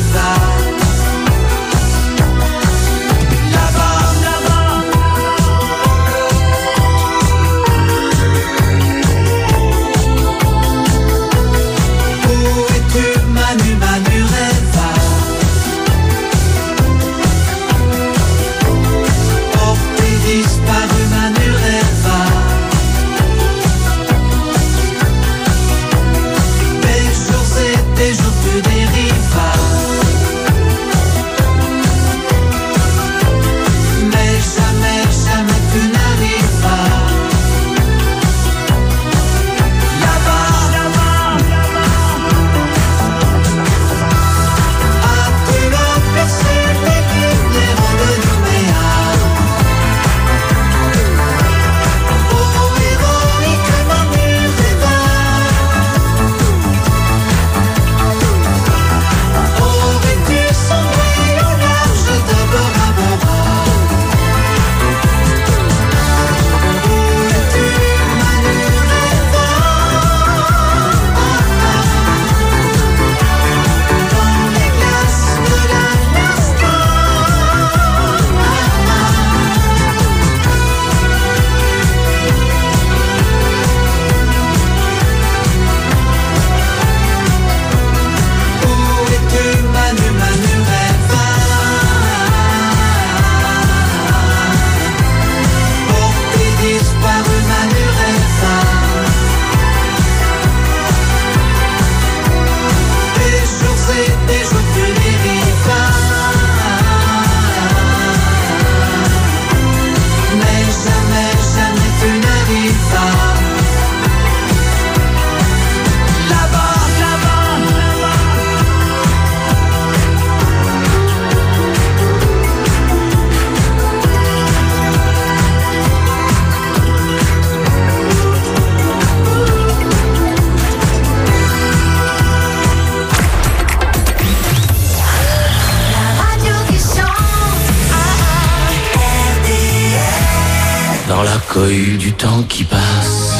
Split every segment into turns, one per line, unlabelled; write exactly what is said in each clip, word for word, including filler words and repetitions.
Dans la cohue du temps qui passe,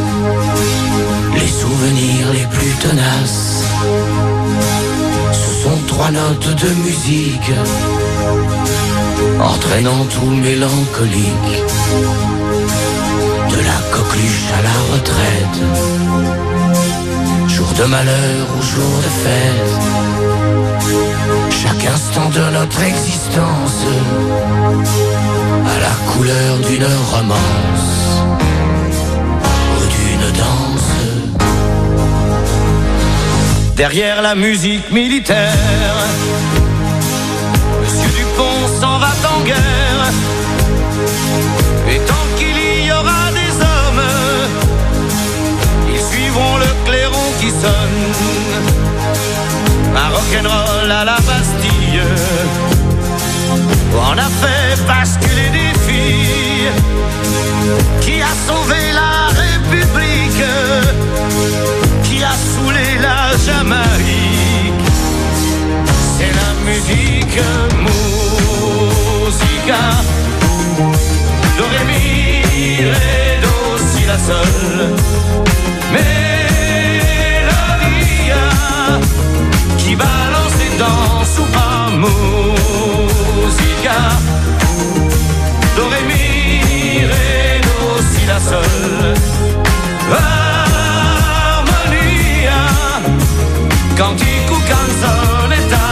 les souvenirs les plus tenaces, ce sont trois notes de musique, entraînant tout mélancolique, de la coqueluche à la retraite, jour de malheur ou jour de fête, chaque instant de notre existence à la couleur d'une romance ou d'une danse.
Derrière la musique militaire, Monsieur Dupont s'en va en guerre. Et tant qu'il y aura des hommes, ils suivront le clairon qui sonne. Un rock'n'roll à la Bastille en a fait basculer des filles. Qui a sauvé la République, qui a saoulé la Jamaïque. C'est la musique, musica, do, ré, mi, ré, do, si, la, sol. Mélodia qui balance et danse ou pas, musica, do, ré, mi, ré, do, si, la, sol. Harmonia, cantique ou canzonetta.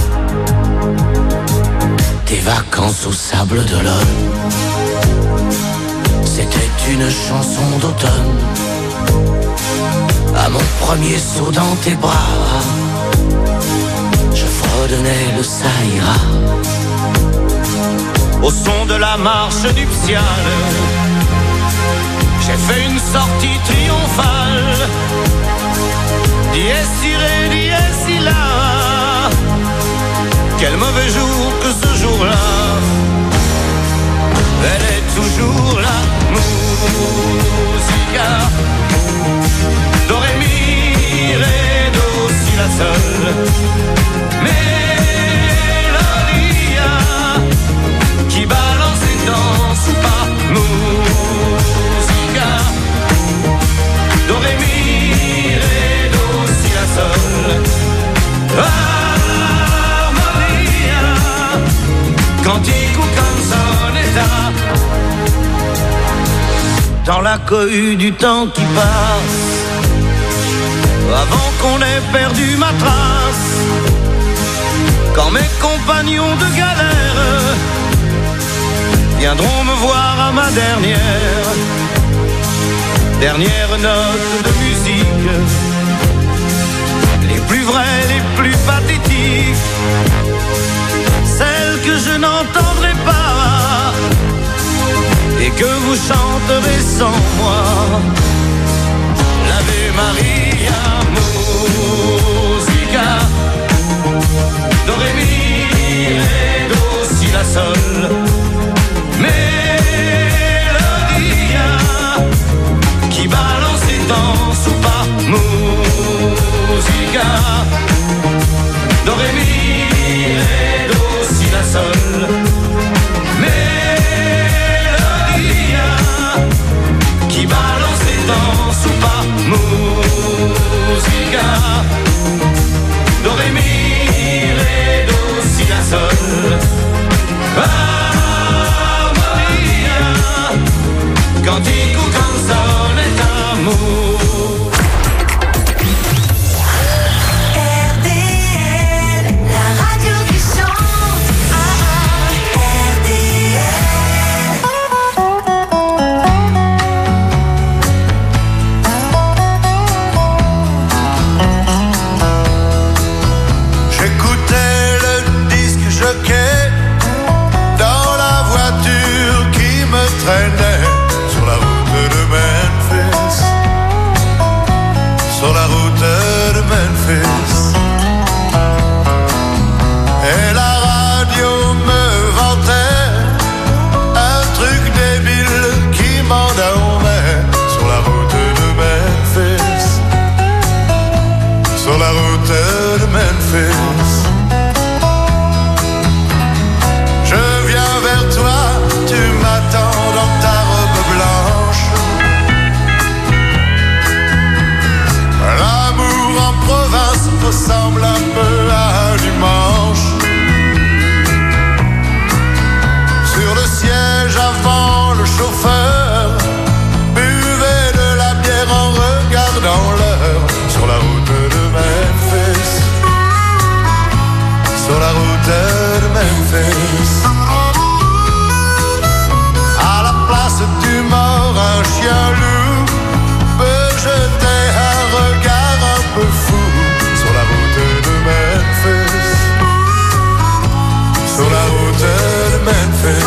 Des vacances au sable d'Olonne, c'était une chanson d'automne. À mon premier saut dans tes bras, je fredonnais le ça ira.
Au son de la marche nuptiale, j'ai fait une sortie triomphale. Dies irae, dies illa. Quel mauvais jour que ce jour-là. Elle est toujours là, musica, do, ré, mi, ré, do, si, la, sol. Mélodia qui balance et danse ou pas, musica, do, ré, mi, ré, do, si, la, sol. Harmonia, Cantico canzonetta, dans la cohue du temps qui passe, avant qu'on ait perdu ma trace, quand mes compagnons de galère viendront me voir à ma dernière, dernière note de musique, les plus vraies, les plus pathétiques, celles que je n'entendrai pas et que vous chanterez sans moi. L'Ave Maria, musica, do ré mi ré do si la sol, mélodia qui balance et danse ou pas, musica, do ré mi ré do si la sol, mélodia qui balance et danse ou pas, musica, do ré mi ré do si la sol, ah Maria, cantico canzonetta, amour.
R D L, la radio qui chante. Ah, R D
J'écoutais le disque jockey dans la voiture qui me traînait sur la route de Memphis, sur la route de Memphis. Et la radio me vantait un truc débile qui m'endormait sur la route de Memphis, sur la route de Memphis. Je viens vers toi, tu m'attends dans ta robe blanche. L'amour en province ressemble un peu à un dimanche. Sur le siège avant, le chauffeur buvait de la bière en regardant l'heure sur la route de Memphis, sur la route de Memphis. À la place du mort, un chien loup peut jeter un regard un peu fou sur la route de Memphis, sur la route de Memphis.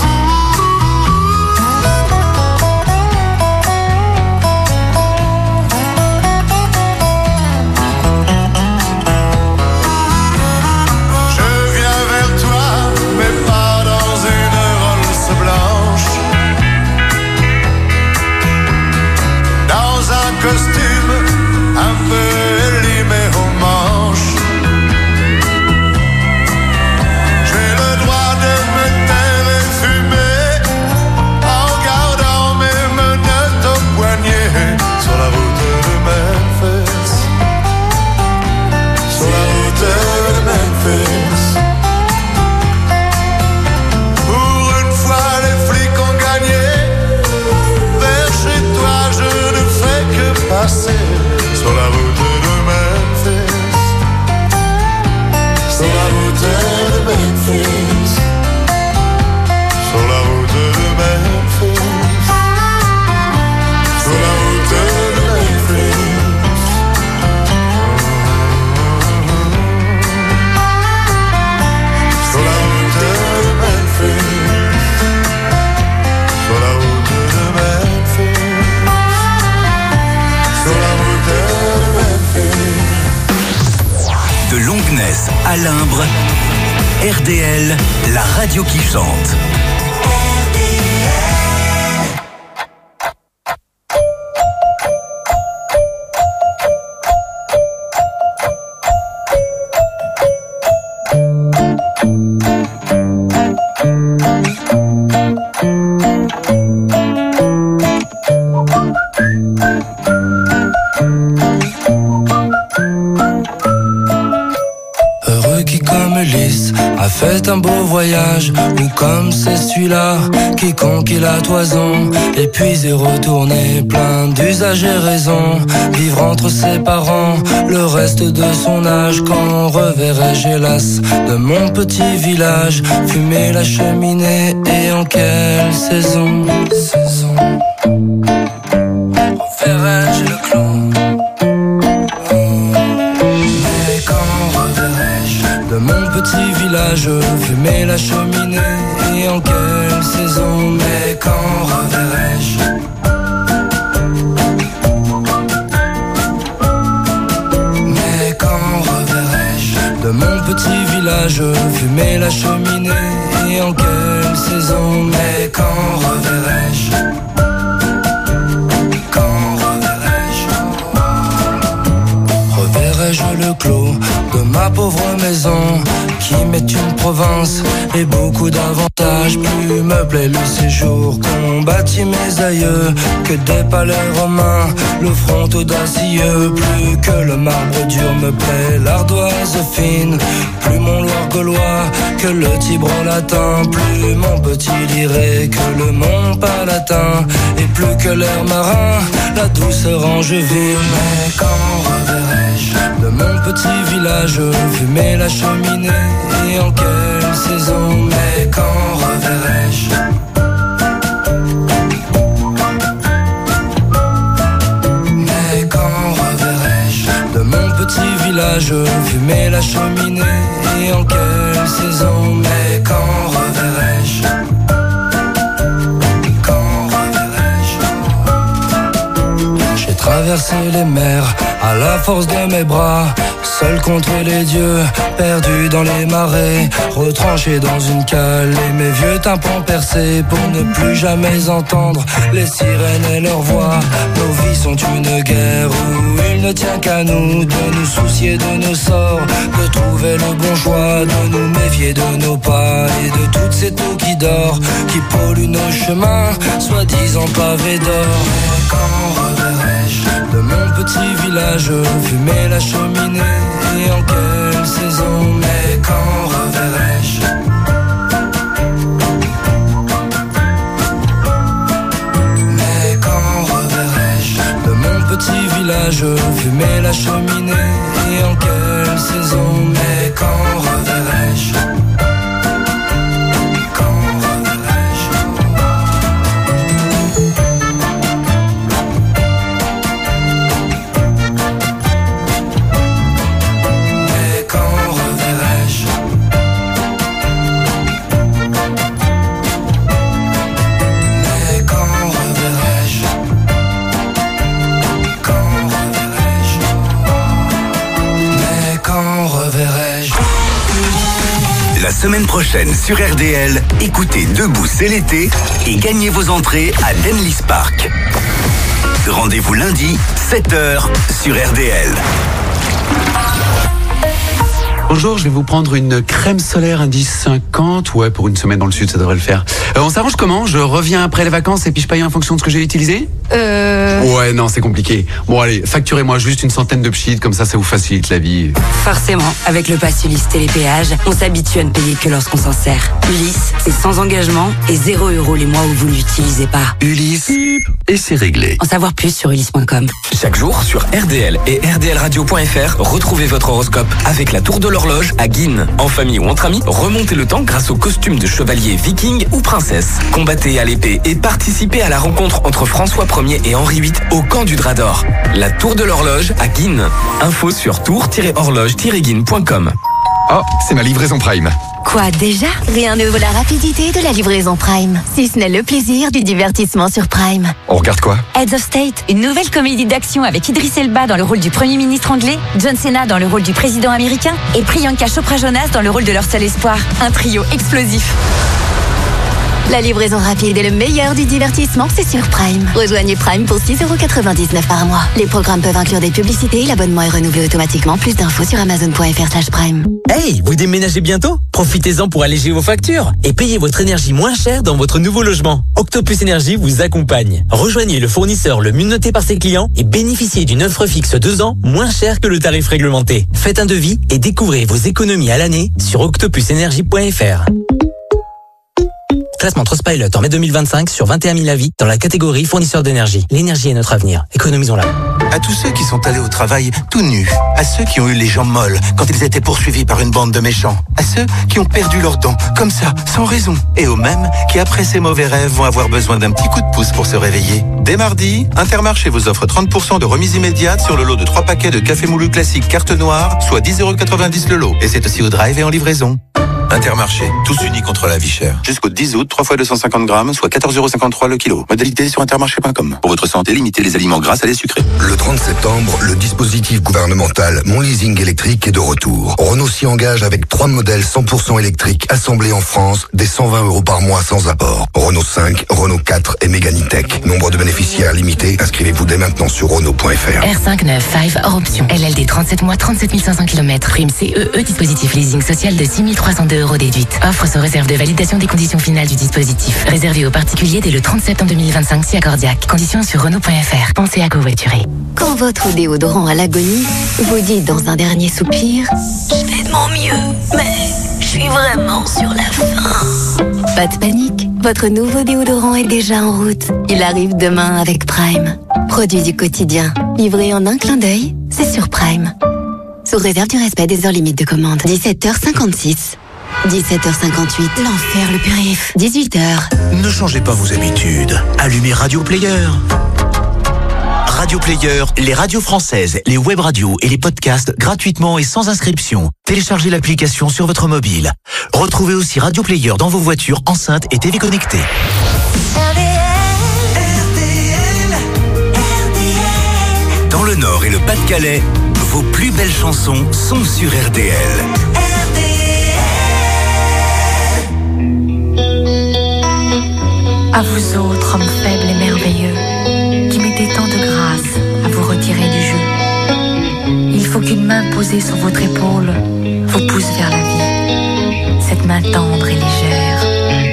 Je viens vers toi, mais pas dans une Rolls blanche, dans un costume un peu élimé aux manches. J'ai le droit de me taire et fumer en gardant mes menottes au poignet sur la route de Memphis, sur la route de Memphis. Pour une fois les flics ont gagné, vers chez toi je ne fais que passer sur la route de Memphis, sur la route de Memphis, sur la route de Memphis, sur la route de Memphis. Sur la route de Memphis, sur la route de Memphis, sur la route de Memphis.
De Longnes à Limbre, R D L, la radio qui chante.
Heureux
qui comme Ulysse a fait un beau voyage, ou comme c'est celui-là qui conquit la toison, et puis est retourné plein d'usages et raisons, vivre entre ses parents le reste de son âge. Quand reverrai-je hélas de mon petit village, fumer la cheminée, et en quelle saison, saison reverrai-je le clou? Mais quand reverrai-je de mon petit village, fumer la cheminée, et en quelle saison? Mais quand reverrai-je? Mais quand reverrai-je de mon petit village, fumer la cheminée, et en quelle saison? Mais quand reverrai-je? Reverrai-je le clos de ma pauvre maison, qui m'est une province et beaucoup d'avantages? Plus me plaît le séjour qu'ont bâti mes aïeux que des palais romains, le front audacieux. Plus que le marbre dur me plaît l'ardoise fine, plus mon Loire gaulois que le Tibre latin, plus mon petit Liré que le Mont Palatin, et plus que l'air marin, la douceur angevine. Mais quand reverrai-je de mon petit village, fumer la cheminée, et en quelle saison? Mais quand reverrai-je? Mais quand reverrai-je de mon petit village, fumer la cheminée, et en quelle saison? Mais quand reverrai-je? Quand reverrai-je? J'ai traversé les mers à la force de mes bras, seul contre les dieux, perdu dans les marais, retranché dans une cale, et mes vieux tympans percés pour ne plus jamais entendre les sirènes et leurs voix. Nos vies sont une guerre où il ne tient qu'à nous de nous soucier de nos sorts, de trouver le bon choix, de nous méfier de nos pas et de toute cette eau qui dort, qui pollue nos chemins, soi-disant pavés d'or. Et quand reverrai-je de mon petit village, fumer la cheminée, et en quelle saison? Mais quand reverrai-je? Mais quand reverrai-je de mon petit village, fumer la cheminée, et en quelle saison? Mais quand reverrai-je?
La semaine prochaine sur R D L, écoutez Debout c'est l'été et gagnez vos entrées à Denlis Park. Rendez-vous lundi, sept heures sur R D L.
Bonjour, je vais vous prendre une crème solaire indice cinquante. Ouais, pour une semaine dans le sud, ça devrait le faire. Euh, on s'arrange comment? Je reviens après les vacances et puis je paye en fonction de ce que j'ai utilisé?
Euh...
Ouais, non, c'est compliqué. Bon, allez, facturez-moi juste une centaine de pchits, comme ça, ça vous facilite la vie.
Forcément, avec le pass Ulysse Télépéage, on s'habitue à ne payer que lorsqu'on s'en sert. Ulysse, c'est sans engagement et zéro euro les mois où vous l'utilisez pas.
Ulysse, et c'est réglé.
En savoir plus sur ulysse point com.
Chaque jour, sur R D L et R D L radio point F R, retrouvez votre horoscope avec la tour de l'horloge à Guînes. En famille ou entre amis, remontez le temps grâce au costume de chevalier viking ou princesse. Combattez à l'épée et participez à la rencontre entre François Ier et Henri huit au camp du Drap d'Or. La tour de l'horloge à Guînes. Info sur tour tiret horloge tiret guînes point com.
Oh, c'est ma livraison Prime.
Quoi déjà? Rien ne vaut la rapidité de la livraison Prime, si ce n'est le plaisir du divertissement sur Prime.
On regarde quoi?
Heads of State, une nouvelle comédie d'action avec Idris Elba dans le rôle du Premier ministre anglais, John Cena dans le rôle du président américain et Priyanka Chopra Jonas dans le rôle de leur seul espoir. Un trio explosif.
La livraison rapide et le meilleur du divertissement, c'est sur Prime. Rejoignez Prime pour six euros quatre-vingt-dix-neuf par mois. Les programmes peuvent inclure des publicités, l'abonnement est renouvelé automatiquement. Plus d'infos sur amazon.fr slash prime.
Hey, vous déménagez bientôt? Profitez-en pour alléger vos factures et payez votre énergie moins cher dans votre nouveau logement. Octopus Énergie vous accompagne. Rejoignez le fournisseur le mieux noté par ses clients et bénéficiez d'une offre fixe deux ans moins cher que le tarif réglementé. Faites un devis et découvrez vos économies à l'année sur octopus énergie point f r. Classement Trustpilot en mai deux mille vingt-cinq sur vingt et un mille avis dans la catégorie fournisseur d'énergie. L'énergie est notre avenir. Économisons-la.
À tous ceux qui sont allés au travail tout nus, à ceux qui ont eu les jambes molles quand ils étaient poursuivis par une bande de méchants, à ceux qui ont perdu leurs dents, comme ça, sans raison, et aux mêmes qui, après ces mauvais rêves, vont avoir besoin d'un petit coup de pouce pour se réveiller. Dès mardi, Intermarché vous offre trente pour cent de remise immédiate sur le lot de trois paquets de café moulu classique carte noire, soit dix euros quatre-vingt-dix le lot. Et c'est aussi au drive et en livraison. Intermarché, tous unis contre la vie chère. Jusqu'au dix août, trois fois deux cent cinquante grammes, soit quatorze euros cinquante-trois le kilo. Modalité sur intermarché point com. Pour votre santé, limitez les aliments gras à les sucrés.
Le trente septembre, le dispositif gouvernemental Mon Leasing électrique est de retour. Renault s'y engage avec trois modèles cent pour cent électriques assemblés en France, des cent vingt euros par mois sans apport. Renault cinq, Renault quatre et Mégane E-Tech. Nombre de bénéficiaires limité. Inscrivez-vous dès maintenant sur Renault point F R.
R cinq neuf cinq hors option. L L D trente-sept mois, trente-sept mille cinq cents kilomètres. Prime C E E, dispositif leasing social de six mille trois cent deux euros déduite. Offre sous réserve de validation des conditions finales du dispositif. Réservé aux particuliers dès le trente septembre deux mille vingt-cinq si accordiaque. Conditions sur Renault point F R. Pensez à covoiturer.
Quand votre déodorant à l'agonie vous dit dans un dernier soupir « Je fais de mon mieux, mais je suis vraiment sur la fin ». Pas de panique, votre nouveau déodorant est déjà en route. Il arrive demain avec Prime. Produit du quotidien, livré en un clin d'œil, c'est sur Prime. Sous réserve du respect des heures limites de commande. dix-sept heures cinquante-six. dix-sept heures cinquante-huit, l'enfer le périph'. dix-huit heures.
Ne changez pas vos habitudes. Allumez Radio Player. Radio Player, les radios françaises, les web radios et les podcasts gratuitement et sans inscription. Téléchargez l'application sur votre mobile. Retrouvez aussi Radio Player dans vos voitures, enceintes et T V connectées.
Dans le Nord et le Pas-de-Calais, vos plus belles chansons sont sur R D L.
À vous autres, hommes faibles et merveilleux, qui mettez tant de grâce à vous retirer du jeu. Il faut qu'une main posée sur votre épaule vous pousse vers la vie, cette main tendre et légère.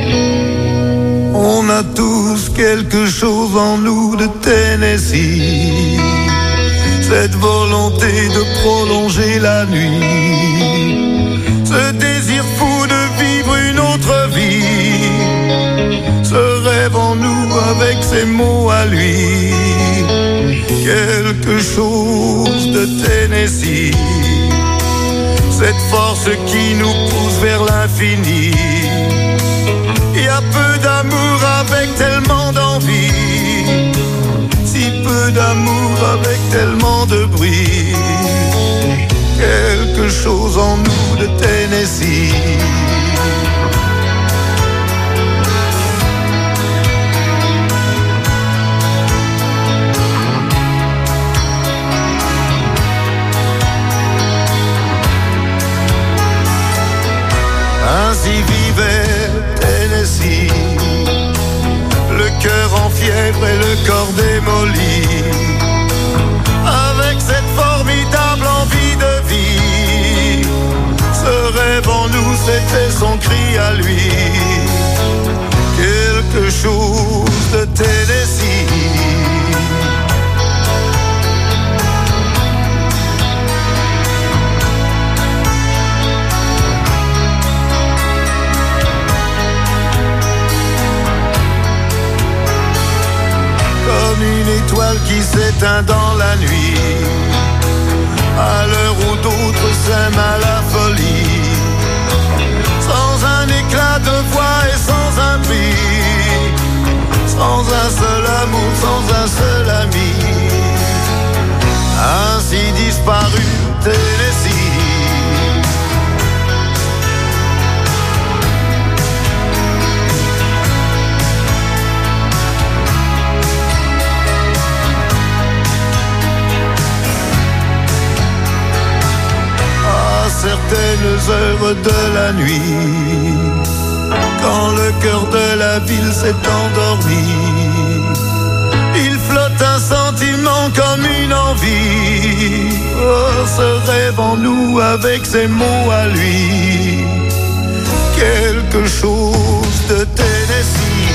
On a tous quelque chose en nous de Tennessee, cette volonté de prolonger la nuit, ce désir fou de vivre une autre vie, ce rêve en nous avec ses mots à lui, quelque chose de Tennessee, cette force qui nous pousse vers l'infini. Il y a peu d'amour avec tellement d'envie, si peu d'amour avec tellement de bruit, quelque chose en nous de Tennessee. Ainsi vivait Tennessee, le cœur en fièvre et le corps démoli, avec cette formidable envie de vie. Ce rêve en nous, c'était son cri à lui, quelque chose de Tennessee. Comme une étoile qui s'éteint dans la nuit, à l'heure où d'autres s'aiment à la folie, sans un éclat de voix et sans un prix, sans un seul amour, sans un seul ami, ainsi disparu Tennessee. Certaines heures de la nuit, quand le cœur de la ville s'est endormi. Il flotte un sentiment comme une envie. Oh, ce rêve en nous avec ses mots à lui. Quelque chose de Tennessee.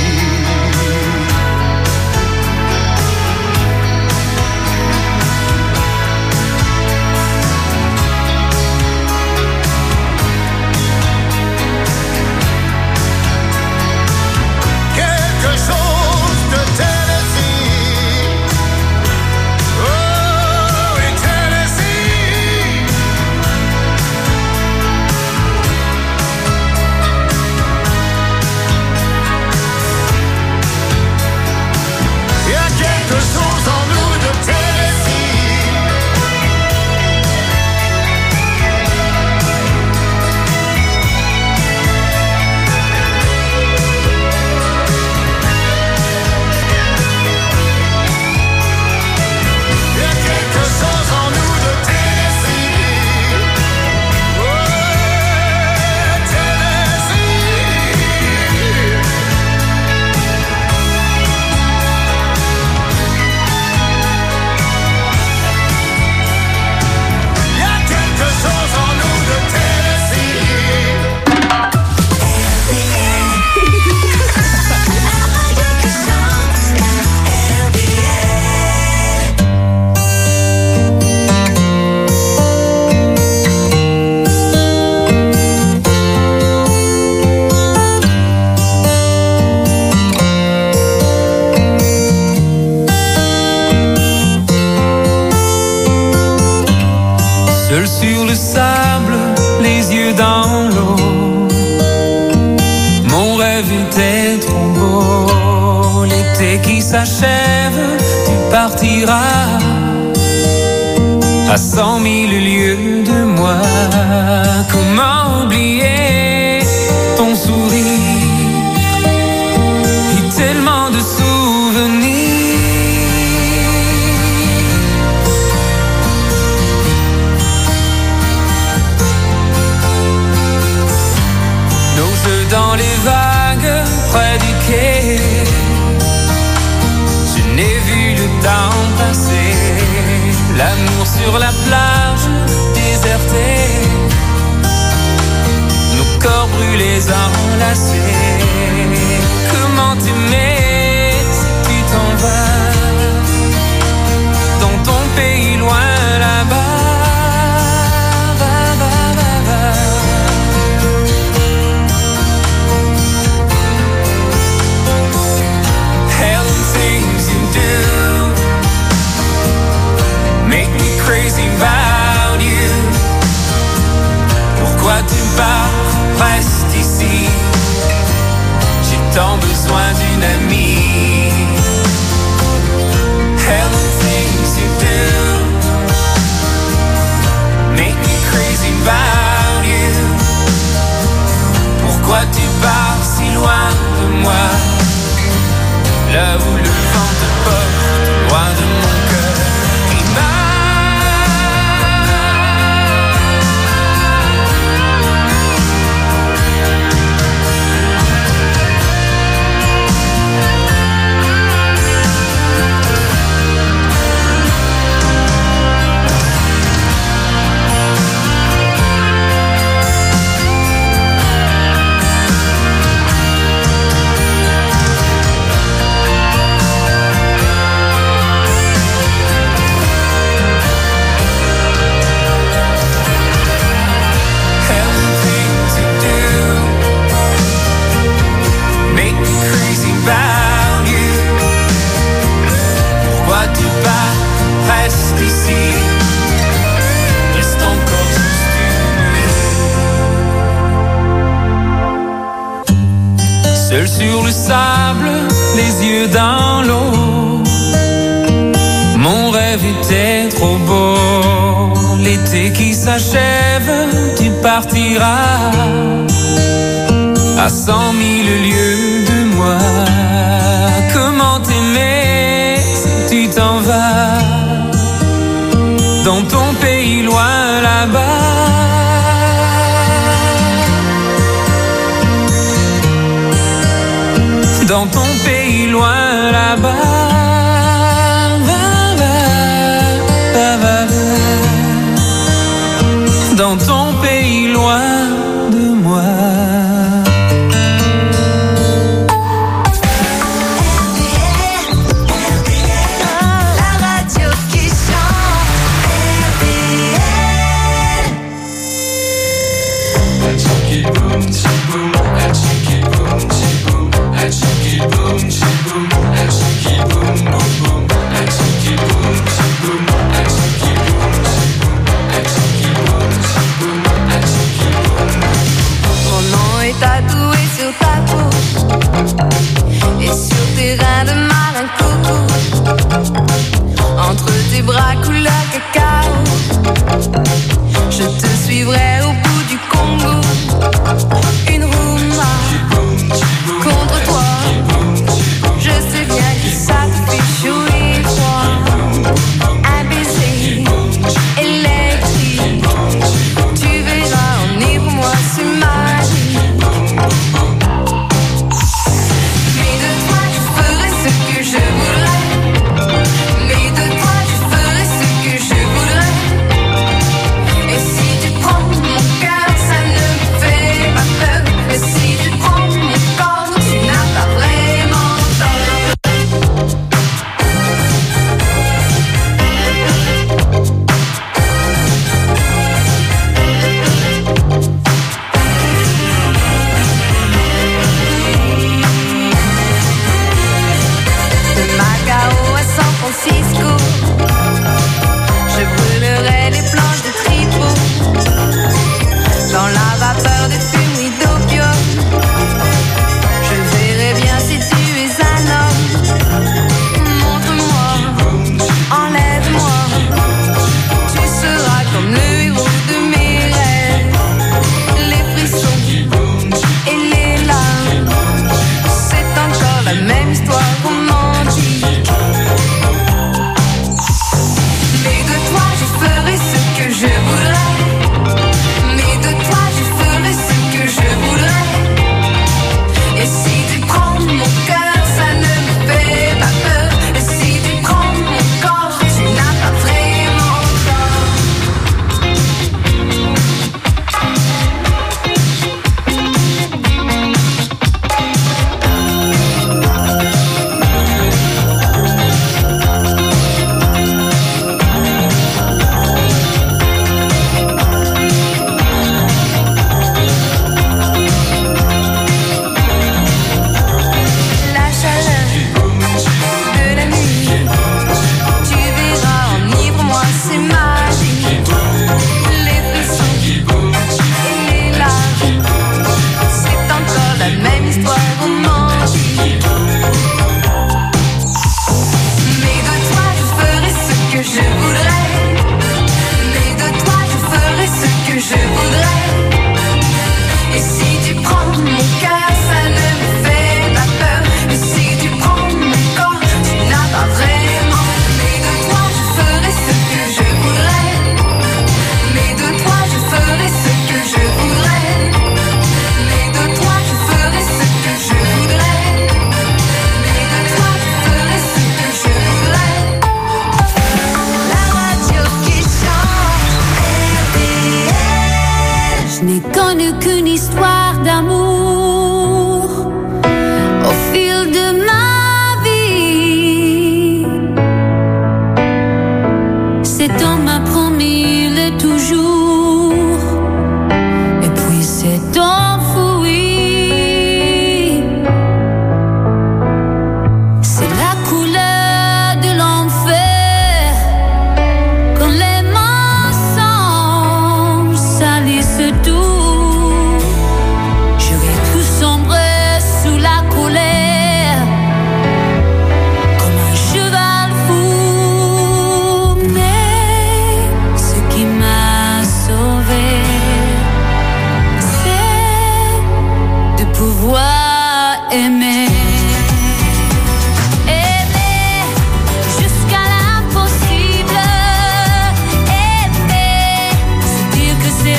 s'achève, tu partiras à cent mille lieues de moi. Comment oublier ton sourire et tellement de souvenirs. Nos jeux dans les vagues près du quai, je n'ai vu le temps passer. L'amour sur la plage désertée, nos corps brûlés enlacés. Comment t'aimer si tu t'en vas dans ton pays loin là-bas. Va, va, va, va. Hell and things you do make me crazy about you. Pourquoi tu pars, reste ici. J'ai tant besoin d'une amie. Hell and things you do make me crazy about you. Pourquoi tu pars si loin de moi, là où le vent te porte, loin de mon cœur qui bat. Reste ici, reste encore juste une nuit. Seul sur le sable, les yeux dans l'eau, mon rêve était trop beau. L'été qui s'achève, tu partiras à cent mille lieues de moi. Comment t'aimer si tu t'en vas dans ton pays loin là-bas. dans ton pays loin là-bas. Va, va, va, va, va. Dans ton pays loin de moi.
Mon nom est tatoué sur ta peau et sur tes reins de marin coco. Entre tes bras couleur cacao, je te suivrai au bout du Congo. Une rumba contre toi. Je sais bien que ça te fait chaud et froid. Un baiser électrique. Tu verras, en est pour moi, c'est magique. Mais de toi je ferai ce que je voudrais. Mais de toi je ferai ce que je voudrais. Et si tu prends mon cœur, ça ne me fait pas peur. Et si tu prends mon corps, tu n'as pas vraiment tort. De Macao à San Francisco, je brûlerai les planches de tripot. Dans la vapeur des fumeries d'opium, je verrai bien si tu es un homme. Montre-moi, enlève-moi, tu seras comme le héros de mes rêves. Les frissons et les larmes, c'est encore la même histoire romantique. Mais de toi je ferai ce que je voudrais. Mais de toi je ferai ce que je voudrais. Et si tu prends mon cœur, ça ne me fait pas peur. Et si tu prends mon corps, tu n'as pas vraiment tort. La chaleur de la nuit, tu verras, enivre-moi, c'est magique. Les frissons et les larmes, c'est encore la même histoire romantique. Mais de toi je ferai ce que je voudrais. Mais de toi je ferai ce que je voudrais. Et si tu prends mon cœur, ça ne me fait pas peur. Et si tu prends mon corps, tu n'as pas vraiment. Mais de toi je ferai ce que je voudrais. Mais de toi je ferai ce que je voudrais. Mais de toi je ferai ce que je voudrais. Mais de toi je ferai ce que je voudrais. La radio qui chante, R T L.
Je n'ai connu qu'une histoire d'amour au fil de ma vie. Cet homme m'a promis le toujours, et puis s'est enfoui. C'est la couleur de l'enfer quand les mensonges salissent tout. J'aurais pu sombrer sous la colère comme un cheval fou. Mais ce qui m'a sauvé, c'est de pouvoir aimer. Aimer jusqu'à l'impossible. Aimer, se dire que c'est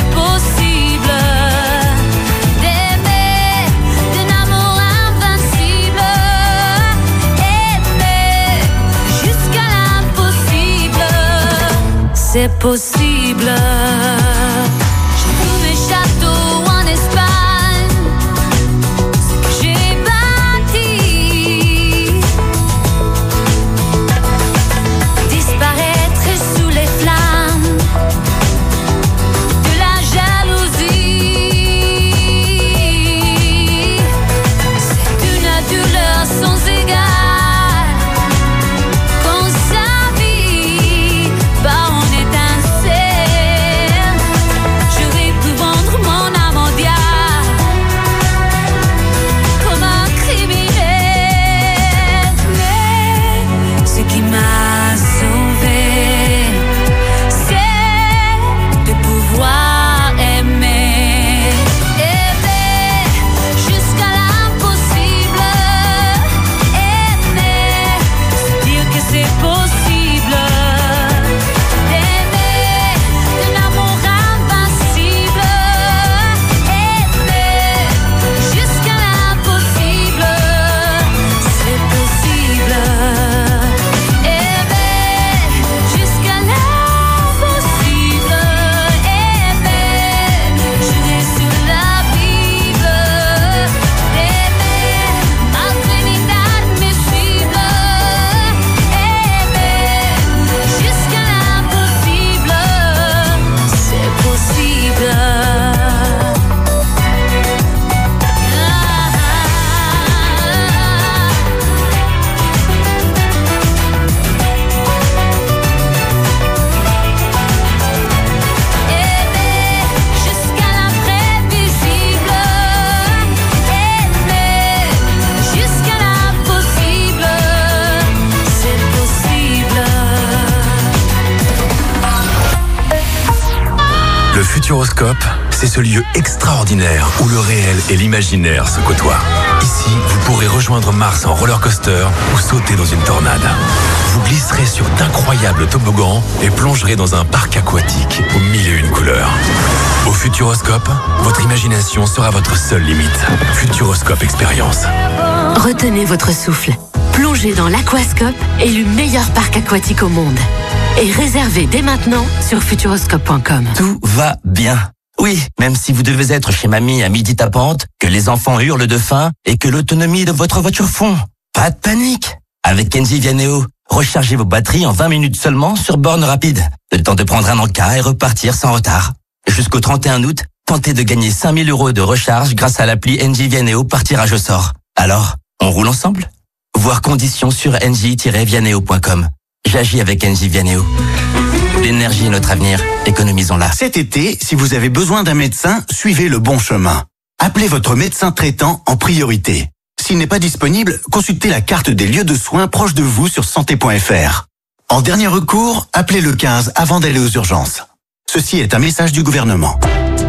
possible. D'aimer d'un amour invincible. c'est possible. J'ai vu mes châteaux en Espagne, ce que j'ai bâti disparaître sous les flammes de la jalousie. C'est une douleur sans égale qu'on s'habille par en étincelle. J'aurais pu vendre mon âme au diable comme un criminel, mais ce qui m'a sauvé, c'est de pouvoir aimer, aimer jusqu'à l'impossible, aimer, se dire que c'est possible, d'aimer d'un amour invincible, aimer jusqu'à l'impossible, c'est possible, aimer jusqu'à l'impossible, aimer, jurer sur la Bible, d'aimer malgré l'inadmissible, aimer jusqu'à l'impossible, c'est possible. Aimer jusqu'à l'imprévisible, aimer jusqu'à l'impossible, c'est possible.
Le Futuroscope, c'est ce lieu extraordinaire où le réel et l'imaginaire se côtoient. Ici, vous pourrez rejoindre Mars en roller coaster ou sauter dans une tornade. Vous glisserez sur d'incroyables toboggans et plongerez dans un parc aquatique aux mille et une couleurs. Au Futuroscope, votre imagination sera votre seule limite. Futuroscope Expérience.
Retenez votre souffle. Plongez dans l'Aquascope, élu meilleur parc aquatique au monde. Et réservez dès maintenant sur futuroscope point com.
Tout va bien. Oui, même si vous devez être chez mamie à midi tapante, que les enfants hurlent de faim et que l'autonomie de votre voiture fond. Pas de panique. Avec Engie Vianeo, rechargez vos batteries en vingt minutes seulement sur borne rapide. Le temps de prendre un encas et repartir sans retard. Jusqu'au trente et un août, tentez de gagner cinq mille euros de recharge grâce à l'appli Engie Vianeo par tirage au sort. Alors, on roule ensemble? Voir conditions sur engie tiret vianeo point com. J'agis avec Engie Vianeo. L'énergie est notre avenir, économisons-la.
Cet été, si vous avez besoin d'un médecin, suivez le bon chemin. Appelez votre médecin traitant en priorité. S'il n'est pas disponible, consultez la carte des lieux de soins proches de vous sur santé point f r. En dernier recours, appelez le quinze avant d'aller aux urgences. Ceci est un message du gouvernement.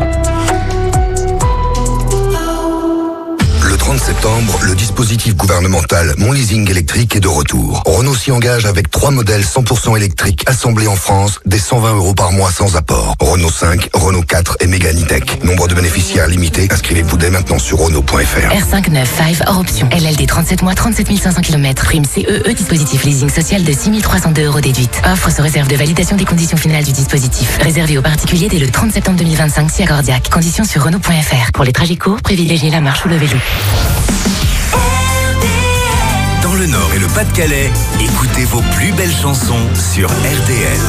Le trente septembre, le dispositif gouvernemental Mon Leasing électrique est de retour. Renault s'y engage avec trois modèles cent pour cent électriques assemblés en France, dès cent vingt euros par mois sans apport. Renault cinq, Renault quatre et Mégane E-Tech. Nombre de bénéficiaires limité. Inscrivez-vous dès maintenant sur Renault point f r.
R cinq neuf cinq hors option. L L D trente-sept mois, trente-sept mille cinq cents kilomètres. Prime C E E, dispositif leasing social de six mille trois cent deux euros déduite. Offre sous réserve de validation des conditions finales du dispositif. Réservé aux particuliers dès le trente septembre deux mille vingt-cinq, si accordiaque. Conditions sur Renault point f r. Pour les trajets courts, privilégiez la marche ou le vélo.
Dans le Nord et le Pas-de-Calais, écoutez vos plus belles chansons sur R D L.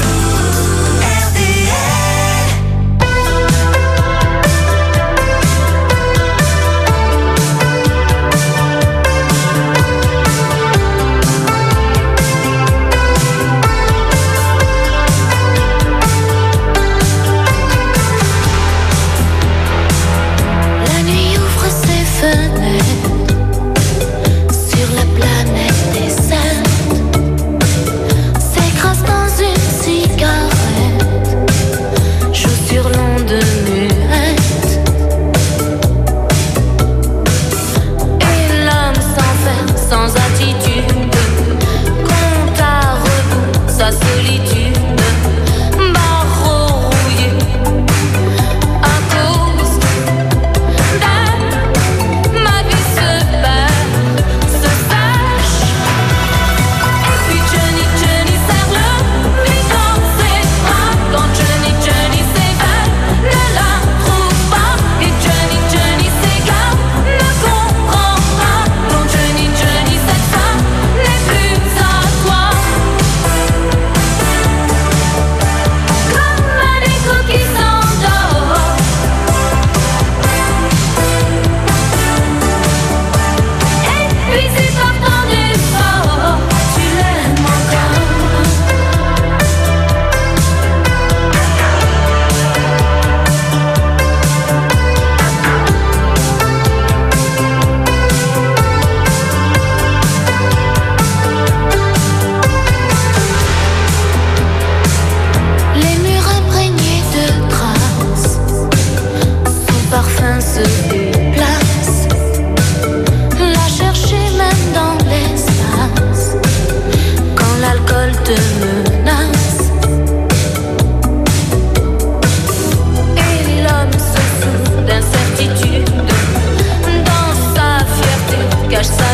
La nuit ouvre ses fenêtres sur la planète des saints, s'écrase dans une cigarette.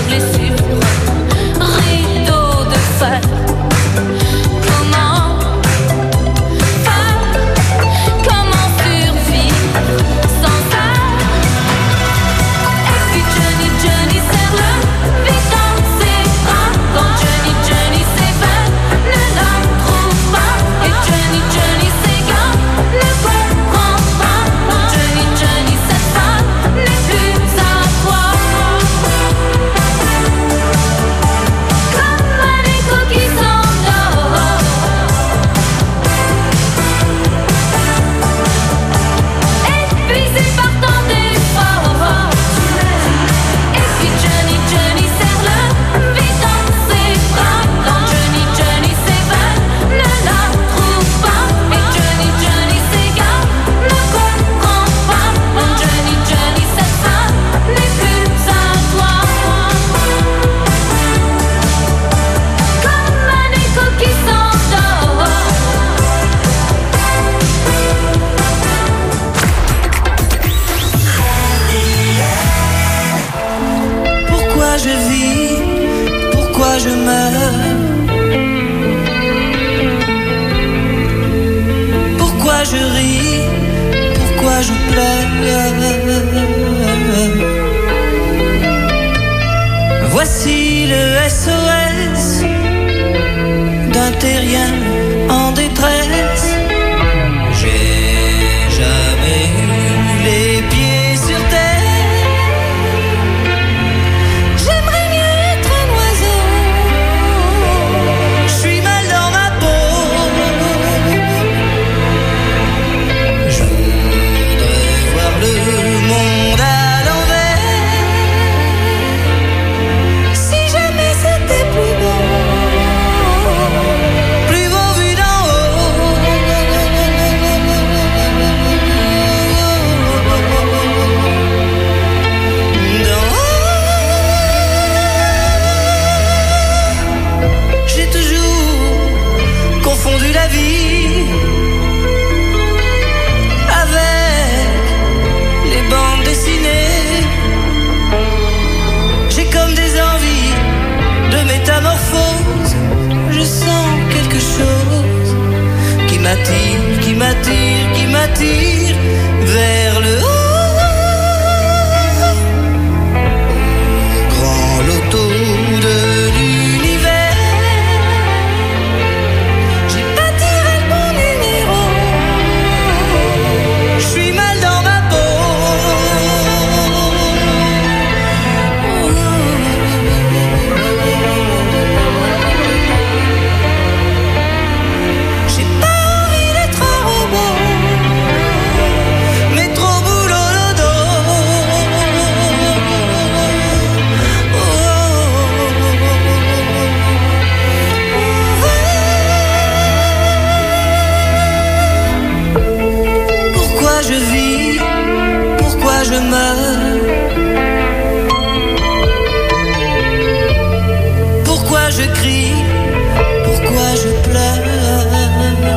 blessure, rideau de fer. Comment faire, comment survivre sans ça? Et puis Johnny, Johnny serre le vide dans ses bras. Quand Johnny, Johnny s'éveille, ne la trouve pas. Et Johnny, Johnny s'égare, ne comprend pas. Johnny, Johnny, cette femme n'est plus à toi. Comme un écho qui s'endort, épuisé par tant d'efforts. Et puis Johnny, Johnny serre le vide dans ses bras. Quand Johnny, Johnny s'éveille, ne la trouve pas. Et Johnny, Johnny s'égare, ne comprend pas. Johnny, Johnny, cette femme n'est plus à toi. Comme un écho qui s'endort.
Pourquoi je vis, pourquoi je meurs, pourquoi je ris, pourquoi je pleure. Voici le S O S d'un terrien en détresse. J'ai jamais eu les pieds sur terre. J'aimerais mieux être un oiseau. Je suis mal dans ma peau. Je voudrais voir le monde à l'envers. Si jamais c'était plus beau, plus beau vu d'en haut. D'en haut, j'ai toujours confondu la vie avec les bandes dessinées. J'ai comme des envies de métamorphose. Je sens quelque chose qui m'attire, qui m'attire, qui m'attire vers le haut. Grand loto de l'univers, j'ai pas tiré le bon numéro. Je suis mal dans ma peau. J'ai pas envie d'être un robot, mais trop boulot le dos. Pourquoi je vis, pourquoi je meurs, pourquoi je crie, pourquoi je pleure.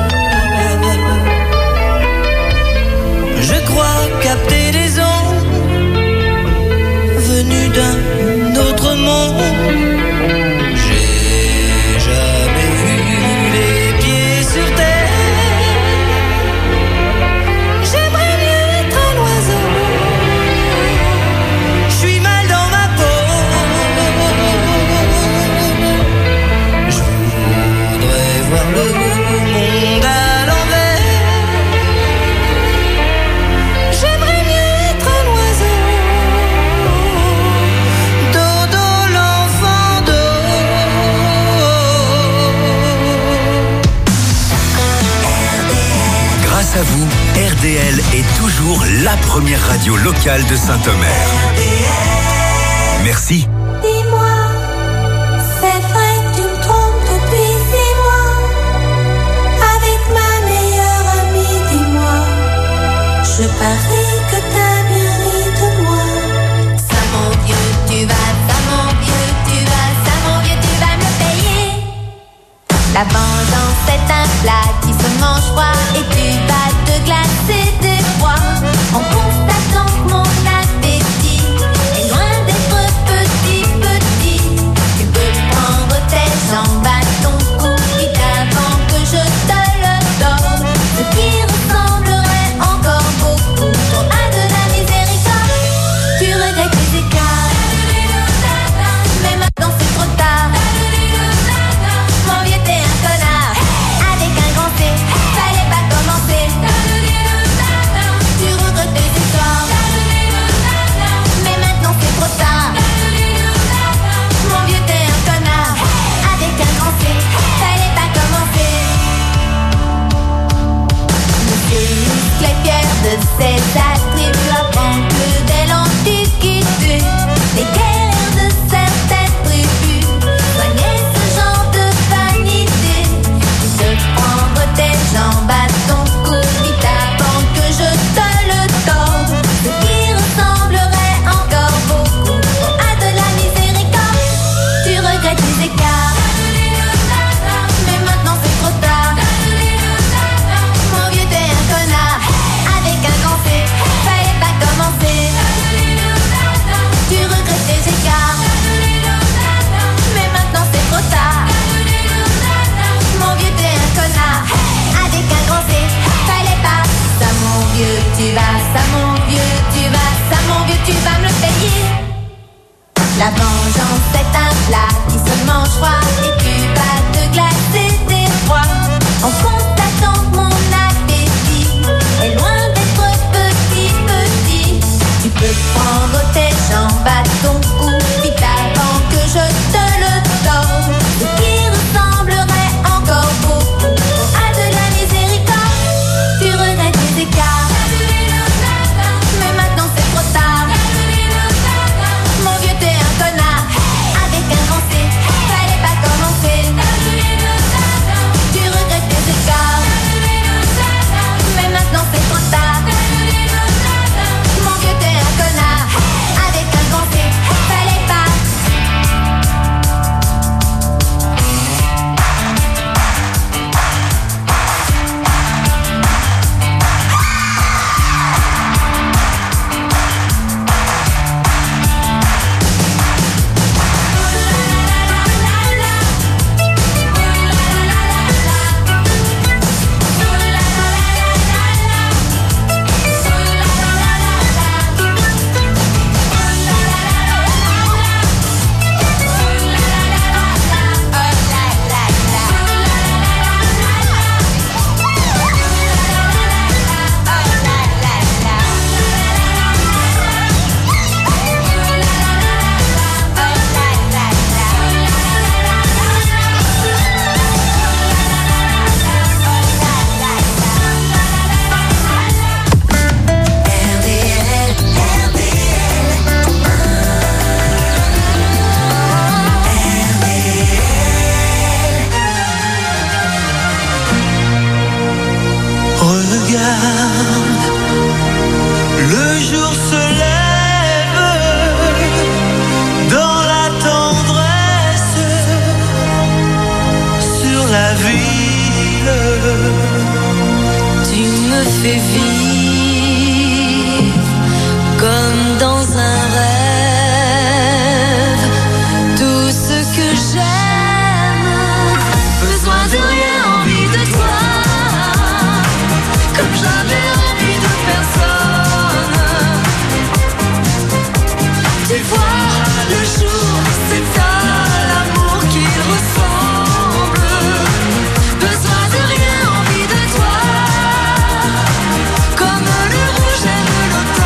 Je crois capter des ondes venues d'un autre monde. J'ai jamais eu les pieds sur terre. J'aimerais mieux être un oiseau. Je suis mal dans ma peau. Je voudrais voir le monde à l'envers. J'aimerais mieux être un oiseau. Dodo l'enfant d'eau.
Grâce à vous, R D L est toujours la première radio locale de Saint-Omer. Merci.
Dis-moi, c'est vrai que tu me trompes depuis six mois. Avec ma meilleure amie, dis-moi, je parie que t'as bien ri de moi. Ça mon vieux, tu vas, ça mon vieux, tu vas, ça mon vieux, tu vas me le payer. La vengeance est un plat qui se mange froid et tu vas te glacer des froids en constatant que mon appétit est loin d'être petit. La vengeance est un plat qui se mange froid et tu vas te glacer tes froids en constatant que mon appétit est loin d'être petit petit. Tu peux prendre tes jambes à ton cou vite avant que je te le torde. Ce qui ressemblerait encore beaucoup à de la miséricorde. Tu regrettes tes écarts, mais maintenant c'est trop tard. Mon vieux t'es un connard avec un grand C, fallait pas commencer. Tu regrettes tes écarts, mais maintenant c'est trop tard. Mon vieux t'es un connard avec un grand C, fallait pas.
Regarde, le jour se lève dans la tendresse sur la ville.
Tu me fais vivre comme dans un rêve. Tout ce que j'aime, besoin de rien, envie de toi. Comme j'avais envie de personne. Tu vois, le jour, c'est à l'amour qu'il ressemble. Besoin de rien, envie de toi. Comme le rouge aime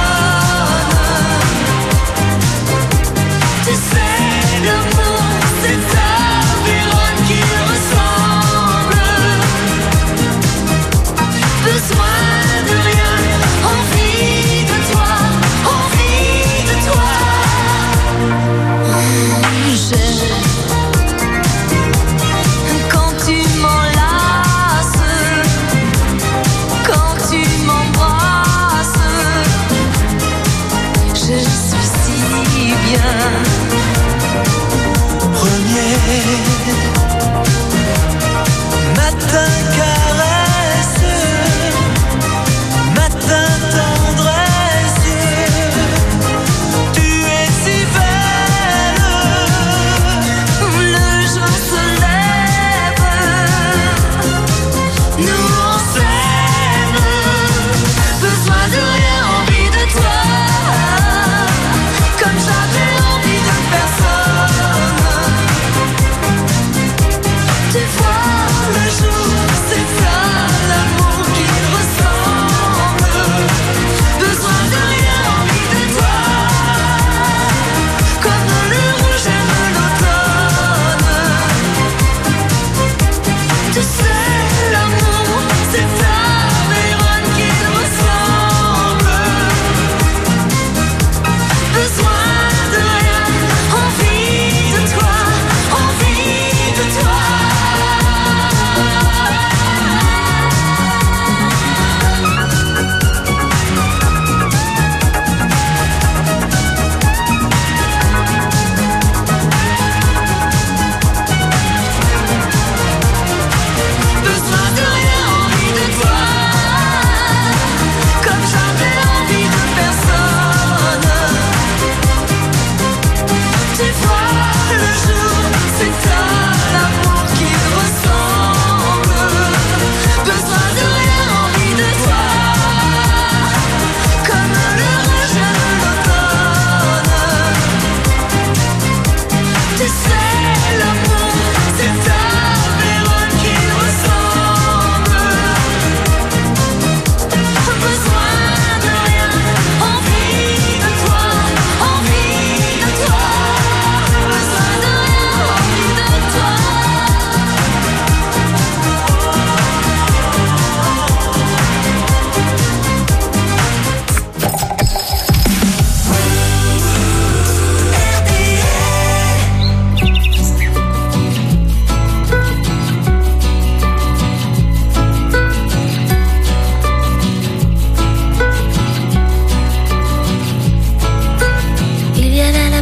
l'automne. Tu sais, l'amour, c'est à Vérone qu'il ressemble. Besoin de rien, envie de toi, envie de toi. J'aime quand tu m'enlaces, quand tu m'embrasses. Je suis si bien.
Premier matin caresse, matin tendresse. Tu es si belle.
Le jour se lève, nous on s'aime. Besoin de rien, envie de toi. Comme j'avais envie de personne.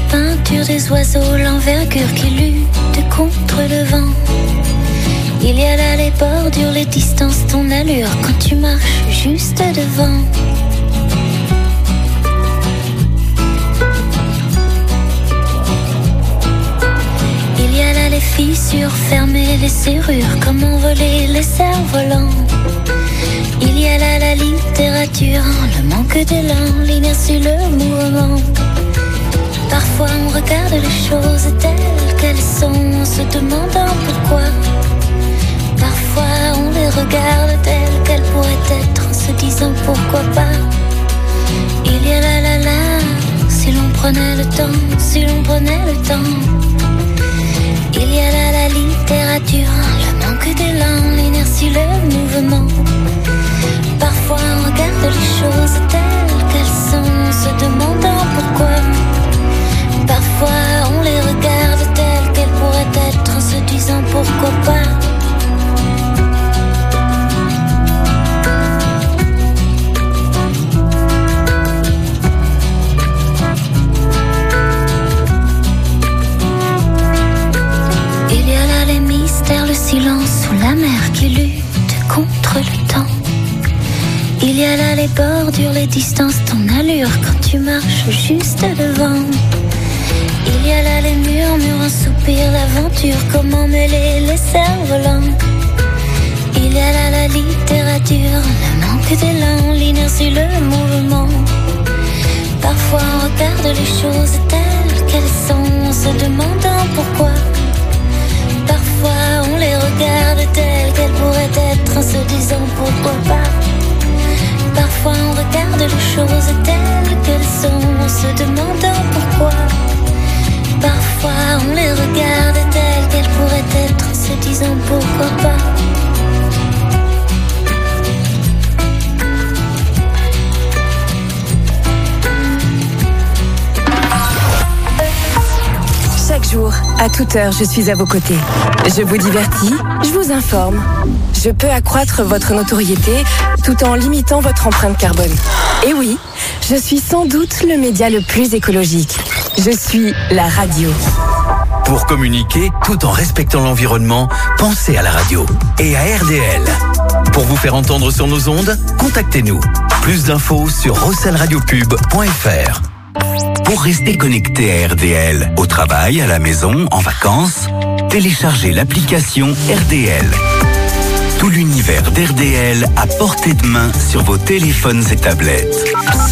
peinture des oiseaux, l'envergure qui lutte contre le vent. Il y a là les bordures, les distances, ton allure quand tu marches juste devant. Il y a là les fissures, fermer les serrures, comment voler les cerfs-volants. Il y a là la littérature, le manque d'élan, l'inertie, le mouvement. Parfois on regarde les choses telles qu'elles sont, en se demandant pourquoi. Parfois on les regarde telles qu'elles pourraient être, en se disant pourquoi pas. Il y a là la la, si l'on prenait le temps, si l'on prenait le temps. Il y a là la littérature, le manque d'élan, l'inertie, le mouvement. Parfois on regarde les choses telles qu'elles sont, en se demandant pourquoi. Parfois on les regarde telles qu'elles pourraient être, en se disant pourquoi pas. Il y a là les mystères, le silence sous la mer qui lutte contre le temps. Il y a là les bordures, les distances, ton allure quand tu marches juste devant. Il y a là les murmures, un soupir, l'aventure, comment mêler les cerfs-volants. Il y a là la littérature, le manque d'élan, l'inertie, le mouvement. Parfois on regarde les choses telles qu'elles sont, en se demandant pourquoi. Parfois on les regarde telles qu'elles pourraient être, en se disant pourquoi pas. Parfois on regarde les choses telles qu'elles sont, en se demandant pourquoi. Parfois on les regarde telles qu'elles pourraient être, en se disant pourquoi pas.
Chaque jour, à toute heure, je suis à vos côtés. Je vous divertis, je vous informe. Je peux accroître votre notoriété tout en limitant votre empreinte carbone. Et oui, je suis sans doute le média le plus écologique. Je suis la radio.
Pour communiquer tout en respectant l'environnement, pensez à la radio et à R D L. Pour vous faire entendre sur nos ondes, contactez-nous. Plus d'infos sur rossel radio pub point f r.
Pour rester connecté à R D L, au travail, à la maison, en vacances, téléchargez l'application R D L. Tout l'univers d'R D L à portée de main sur vos téléphones et tablettes.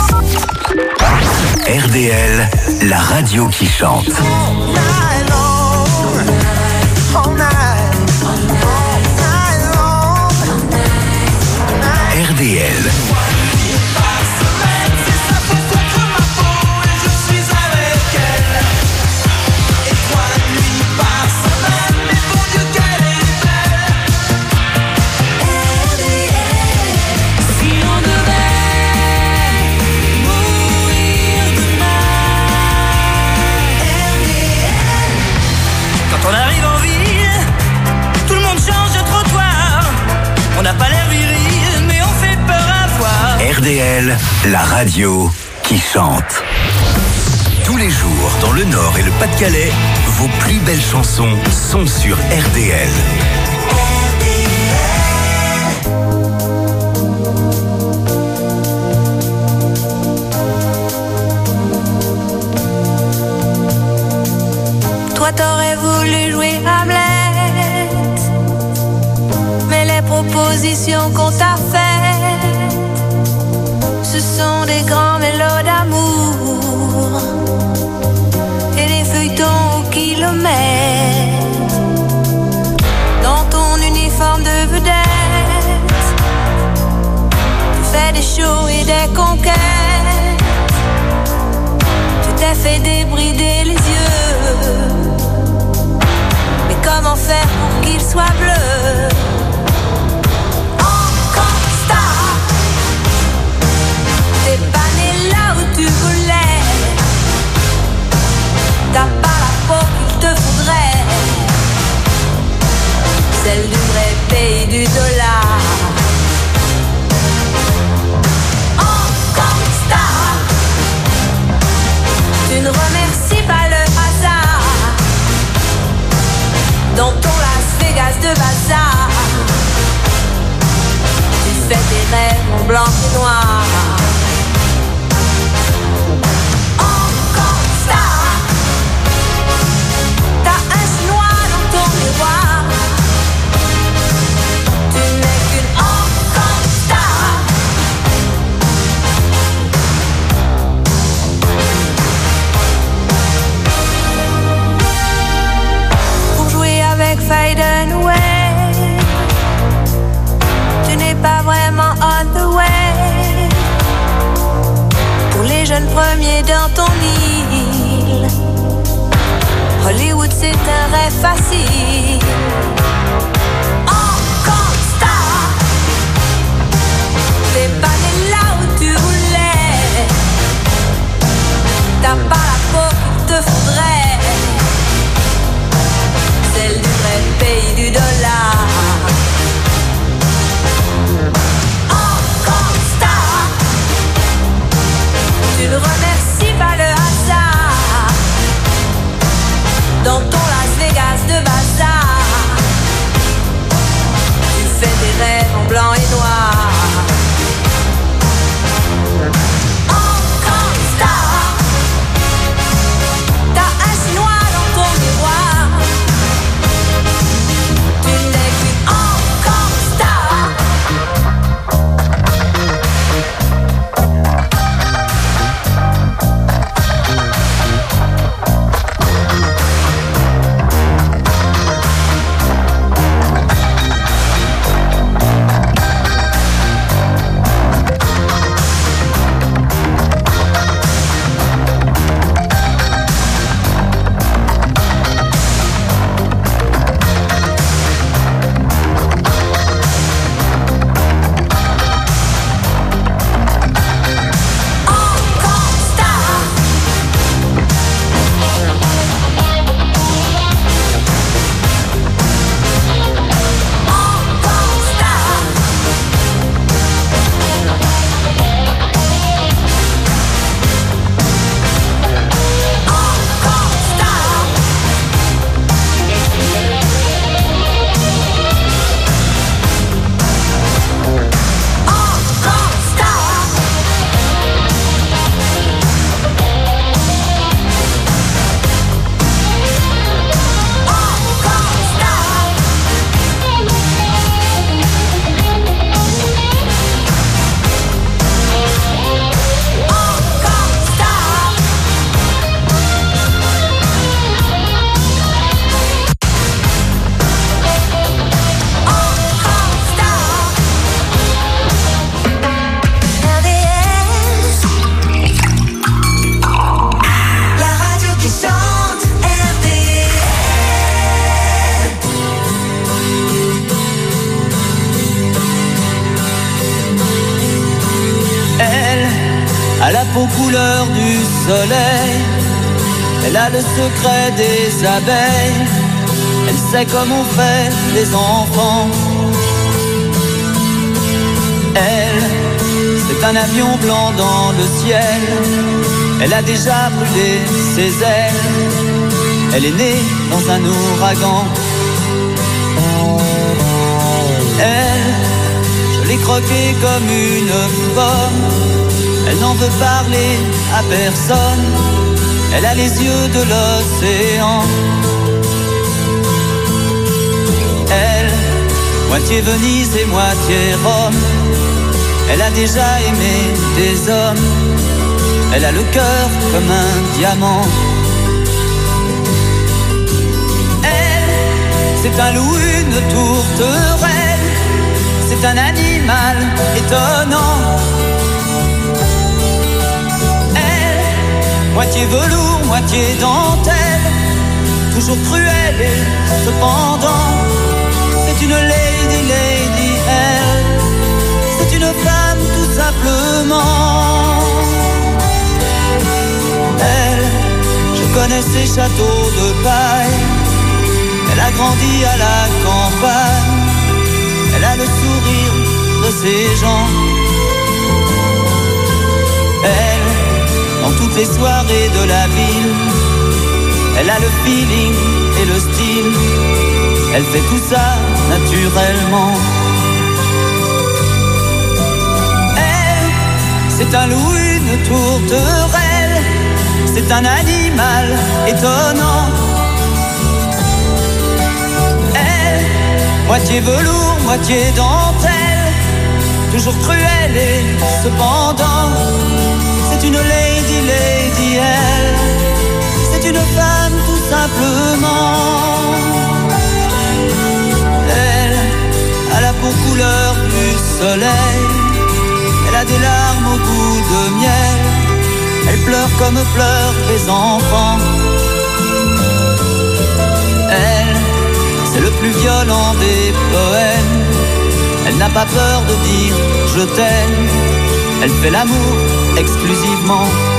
R D L, la radio qui chante. R D L.
On arrive en ville, tout le monde change de trottoir. On n'a pas l'air viril, mais on fait peur à voir.
R D L, la radio qui chante. Tous les jours, dans le Nord et le Pas-de-Calais, vos plus belles chansons sont sur R D L.
Toi t'aurais voulu jouer Hamlet, mais les propositions qu'on t'a faites, ce sont des grands mélos d'amour et des feuilletons au kilomètre. Dans ton uniforme de vedette, tu fais des shows et des conquêtes. Tu t'es fait débrider les yeux. Comment faire pour qu'il soit bleu? Encore star, t'es pas né
de bazar. Tu fais tes rêves en blanc et noir. Encore star. T'as un chinois dans ton miroir. Tu n'es qu'une encore star. Pour jouer avec Fade Away, tu n'es pas vraiment on the way. Pour les jeunes premiers dans ton île, Hollywood c'est un rêve facile. Encore star. T'es pas né là où tu voulais. T'as pas la peau qu'il te faudrait, celle du vrai pays du dollar. Encore star. Tu ne remercies pas le hasard dans ton Las Vegas de bazar. Tu fais des rêves en blanc et noir. Encore star. T'as un chinois dans ton miroir. Tu n'es qu'une encore star.
à la peau couleur du soleil. Elle a le secret des abeilles. Elle sait comme on fait les enfants. Elle, c'est un avion blanc dans le ciel. Elle a déjà brûlé ses ailes. Elle est née dans un ouragan. Elle, je l'ai croquée comme une pomme. Elle n'en veut parler à personne. Elle a les yeux de l'océan. Elle, moitié Venise et moitié Rome. Elle a déjà aimé des hommes. Elle a le cœur comme un diamant. Elle, c'est un loup, une tourterelle. C'est un animal étonnant. Elle, moitié velours, moitié dentelle. Toujours cruelle et cependant. C'est une lady, lady, elle. C'est une femme tout simplement. Elle, je connais ses châteaux de paille. Elle a grandi à la campagne. Elle a le sourire de ses gens. Elle, dans toutes les soirées de la ville, elle a le feeling et le style. Elle fait tout ça naturellement. Elle, c'est un loup, une tourterelle, c'est un animal étonnant. Elle, moitié velours, moitié dentelle, toujours cruelle et cependant, c'est une lady, lady, elle, c'est une femme tout simplement. Elle a la peau couleur du soleil, elle a des larmes au goût de miel, elle pleure comme pleurent les enfants. Elle, c'est le plus violent des poèmes, elle n'a pas peur de dire je t'aime, elle fait l'amour exclusivement